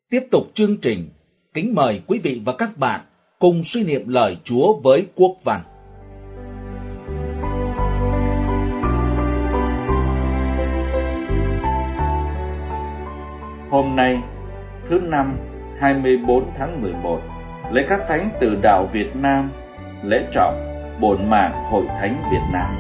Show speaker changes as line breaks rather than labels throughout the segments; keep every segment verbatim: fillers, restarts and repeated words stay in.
Tiếp tục chương trình, kính mời quý vị và các bạn cùng suy niệm lời Chúa với Quốc Văn.
Hôm nay, thứ năm, hai mươi bốn tháng mười một, lễ các thánh từ đạo Việt Nam, lễ trọng bổn mạng Hội Thánh Việt Nam.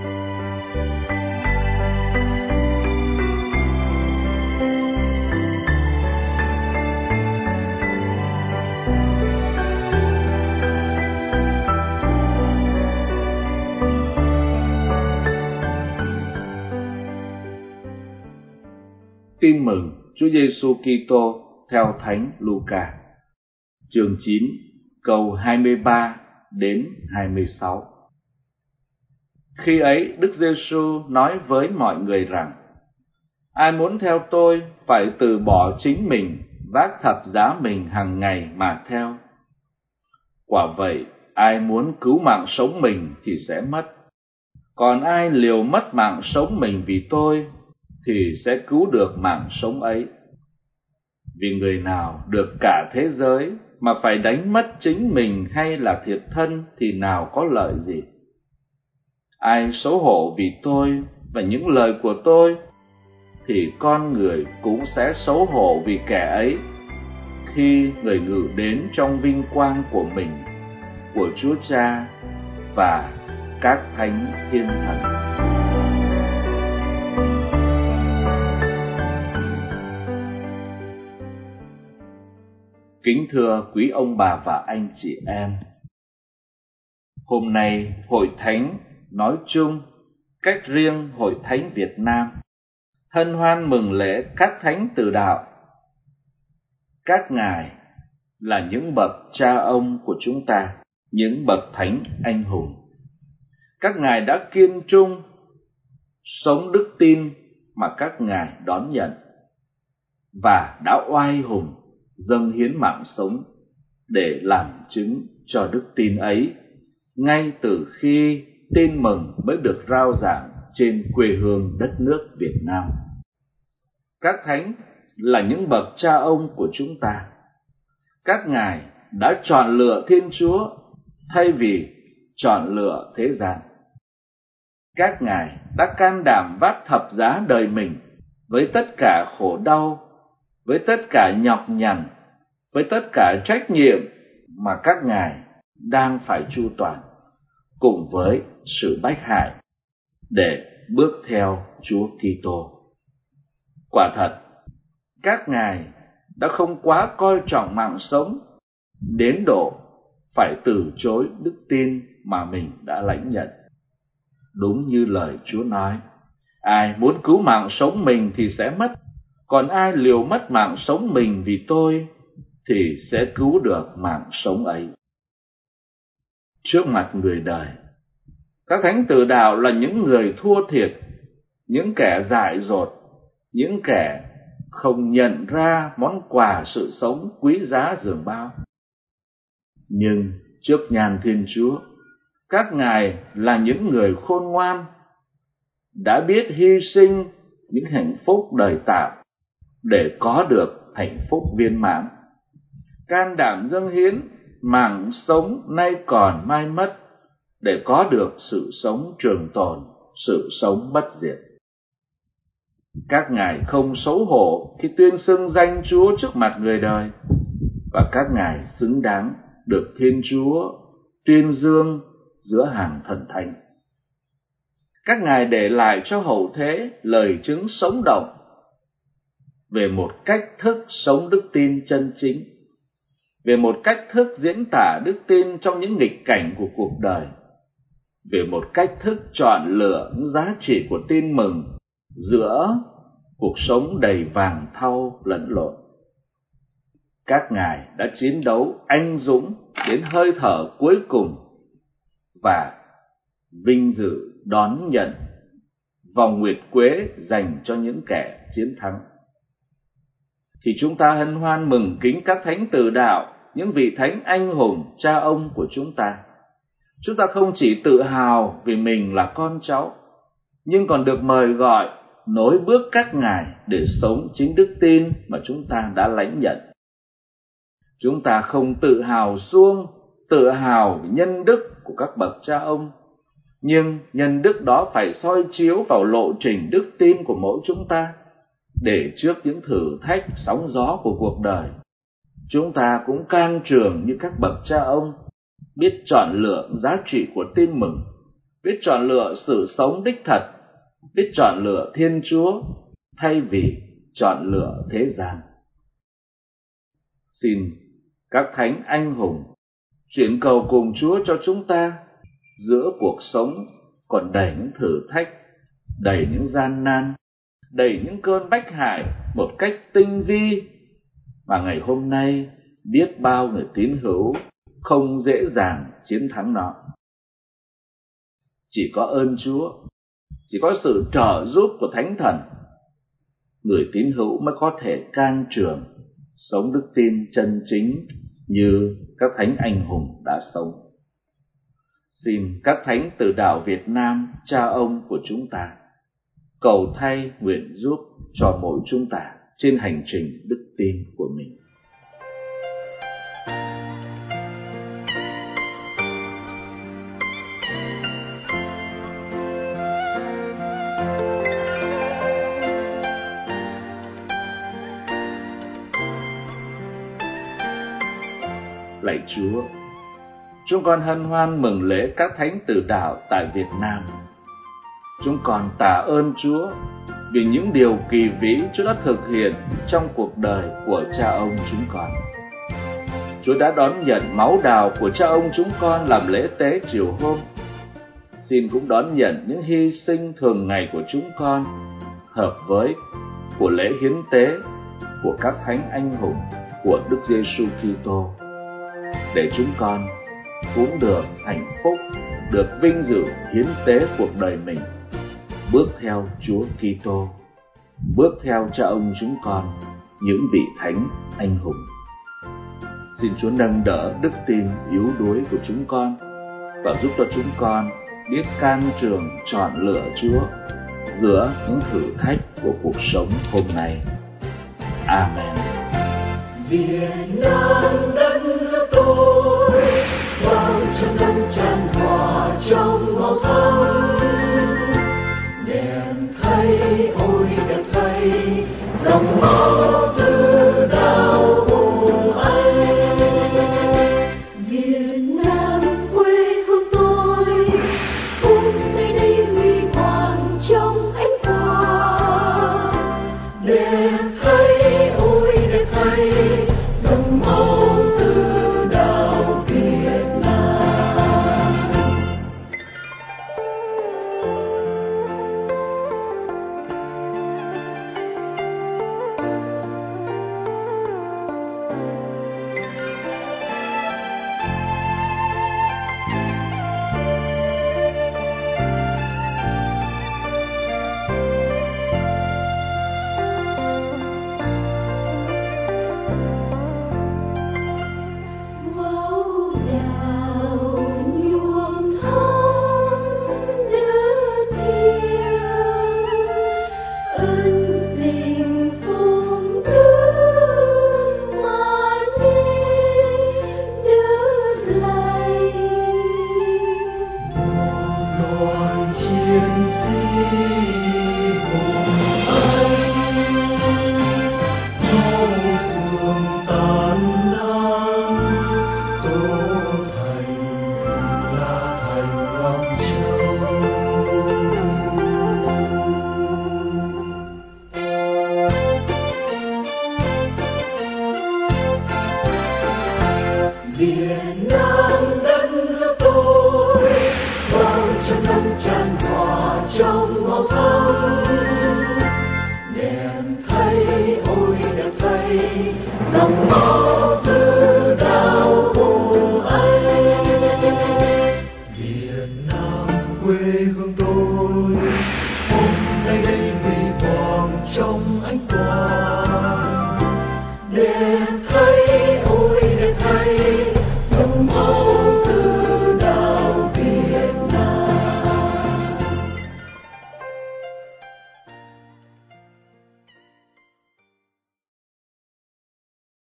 Tin mừng Chúa Giêsu Kitô theo Thánh Luca, chương chín, câu hai mươi ba đến hai mươi sáu. Khi ấy, Đức Giêsu nói với mọi người rằng: ai muốn theo tôi phải từ bỏ chính mình, vác thập giá mình hàng ngày mà theo. Quả vậy, ai muốn cứu mạng sống mình thì sẽ mất, còn ai liều mất mạng sống mình vì tôi thì sẽ cứu được mạng sống ấy. Vì người nào được cả thế giới mà phải đánh mất chính mình hay là thiệt thân thì nào có lợi gì? Ai xấu hổ vì tôi và những lời của tôi thì con người cũng sẽ xấu hổ vì kẻ ấy khi người ngự đến trong vinh quang của mình, của Chúa Cha và các thánh thiên thần. Kính thưa quý ông bà và anh chị em, hôm nay Hội Thánh nói chung, cách riêng Hội Thánh Việt Nam hân hoan mừng lễ các thánh từ đạo. Các ngài là những bậc cha ông của chúng ta, những bậc thánh anh hùng. Các ngài đã kiên trung sống đức tin mà các ngài đón nhận, và đã oai hùng dâng hiến mạng sống để làm chứng cho đức tin ấy ngay từ khi tin mừng mới được rao giảng trên quê hương đất nước Việt Nam. Các thánh là những bậc cha ông của chúng ta. Các ngài đã chọn lựa Thiên Chúa thay vì chọn lựa thế gian. Các ngài đã can đảm vác thập giá đời mình với tất cả khổ đau, với tất cả nhọc nhằn, với tất cả trách nhiệm mà các ngài đang phải chu toàn, cùng với sự bách hại, để bước theo Chúa Kitô. Quả thật, các ngài đã không quá coi trọng mạng sống đến độ phải từ chối đức tin mà mình đã lãnh nhận. Đúng như lời Chúa nói, ai muốn cứu mạng sống mình thì sẽ mất, còn ai liều mất mạng sống mình vì tôi thì sẽ cứu được mạng sống ấy. Trước mặt người đời, các thánh tử đạo là những người thua thiệt, những kẻ dại dột, những kẻ không nhận ra món quà sự sống quý giá dường bao. Nhưng trước nhan Thiên Chúa, các ngài là những người khôn ngoan, đã biết hy sinh những hạnh phúc đời tạm để có được hạnh phúc viên mãn, can đảm dâng hiến mạng sống nay còn mai mất để có được sự sống trường tồn, sự sống bất diệt. Các ngài không xấu hổ khi tuyên xưng danh Chúa trước mặt người đời, và các ngài xứng đáng được Thiên Chúa tuyên dương giữa hàng thần thánh. Các ngài để lại cho hậu thế lời chứng sống động về một cách thức sống đức tin chân chính, về một cách thức diễn tả đức tin trong những nghịch cảnh của cuộc đời, về một cách thức chọn lựa những giá trị của tin mừng giữa cuộc sống đầy vàng thau lẫn lộn. Các ngài đã chiến đấu anh dũng đến hơi thở cuối cùng và vinh dự đón nhận vòng nguyệt quế dành cho những kẻ chiến thắng. Thì chúng ta hân hoan mừng kính các thánh tử đạo, những vị thánh anh hùng cha ông của chúng ta. Chúng ta không chỉ tự hào vì mình là con cháu, nhưng còn được mời gọi nối bước các ngài để sống chính đức tin mà chúng ta đã lãnh nhận. Chúng ta không tự hào suông, tự hào vì nhân đức của các bậc cha ông, nhưng nhân đức đó phải soi chiếu vào lộ trình đức tin của mỗi chúng ta, để trước những thử thách sóng gió của cuộc đời, chúng ta cũng can trường như các bậc cha ông, biết chọn lựa giá trị của tin mừng, biết chọn lựa sự sống đích thật, biết chọn lựa Thiên Chúa thay vì chọn lựa thế gian. Xin các thánh anh hùng chuyển cầu cùng Chúa cho chúng ta giữa cuộc sống còn đầy những thử thách, đầy những gian nan, đầy những cơn bách hại một cách tinh vi, mà ngày hôm nay biết bao người tín hữu không dễ dàng chiến thắng nó. Chỉ có ơn Chúa, chỉ có sự trợ giúp của Thánh Thần, người tín hữu mới có thể can trường sống đức tin chân chính như các thánh anh hùng đã sống. Xin các thánh từ đạo Việt Nam, cha ông của chúng ta, cầu thay nguyện giúp cho mỗi chúng ta trên hành trình đức tin của mình. Lạy Chúa, chúng con hân hoan mừng lễ các thánh tử đạo tại Việt Nam. Chúng con tạ ơn Chúa vì những điều kỳ vĩ Chúa đã thực hiện trong cuộc đời của cha ông chúng con. Chúa đã đón nhận máu đào của cha ông chúng con làm lễ tế chiều hôm. Xin cũng đón nhận những hy sinh thường ngày của chúng con, hợp với của lễ hiến tế của các thánh anh hùng của Đức Giêsu Kitô, để chúng con cũng được hạnh phúc, được vinh dự hiến tế cuộc đời mình, bước theo Chúa Kitô, bước theo cha ông chúng con, những vị thánh anh hùng. Xin Chúa nâng đỡ đức tin yếu đuối của chúng con và giúp cho chúng con biết can trường chọn lựa Chúa giữa những thử thách của cuộc sống hôm nay. Amen.
Việt Nam đất nước tôi, bao trăm năm tràn hòa trong màu thắm. Đẹp thay, ôi đẹp thay, dòng máu từ đào hùng anh. Việt Nam quê hương tôi, hôm nay đây huy hoàng trong ánh quang. Đẹp thay, ôi đẹp thay, dòng máu từ đào Việt Nam. Máu đào nhuộm thắm nước thiêng, ân tình phong đức mà nên đất lành. Một đoàn chiến sĩ hùng anh, máu xương tàn nát, Tô Thành là thành Long Châu. Việt Nam đất nước tôi, bao trăm năm tràn hòa trong màu thắm. Đẹp thay, ôi đẹp thay, dòng máu từ đào hùng anh. Việt Nam quê hương tôi, hôm nay đây huy hoàng trong ánh quang. Đẹp thay,